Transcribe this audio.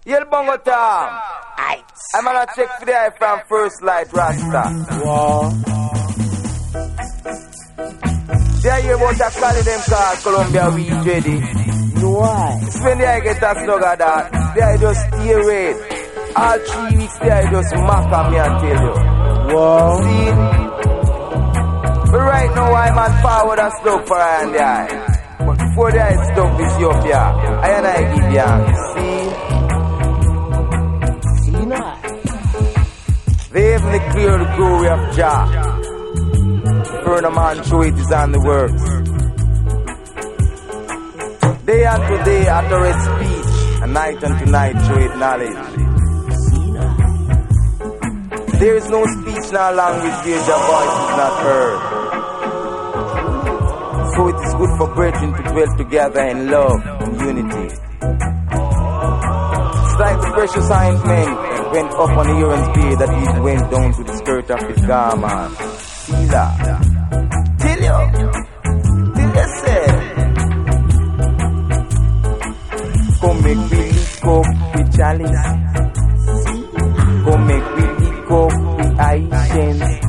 Yel Bongo Tom. I'm gonna check for the eye from First Light Rasta. Wow. They hear about a collie them called Columbia Weed Ready. Why? It's when they get a snug of that. They just stay red. All 3 weeks they just mock at me and tell you. Wow. See? But right now I'm on forward and slow for eye and the eye. But before the eye stuck this Ethiopia, I and I give you. See? See now. They even declare the glory of Jah. Burn man show it is on the works. Day unto day uttereth speech, and night unto night show it knowledge. There is no speech nor language where the voice is not heard. So it is good for brethren to dwell together in love and unity. It's like the precious ointment went up on Aaron's beard that he went down to the skirt of his garment. See that? Till you said, come make me lick up the chalice. Come make me lick up the Haitians.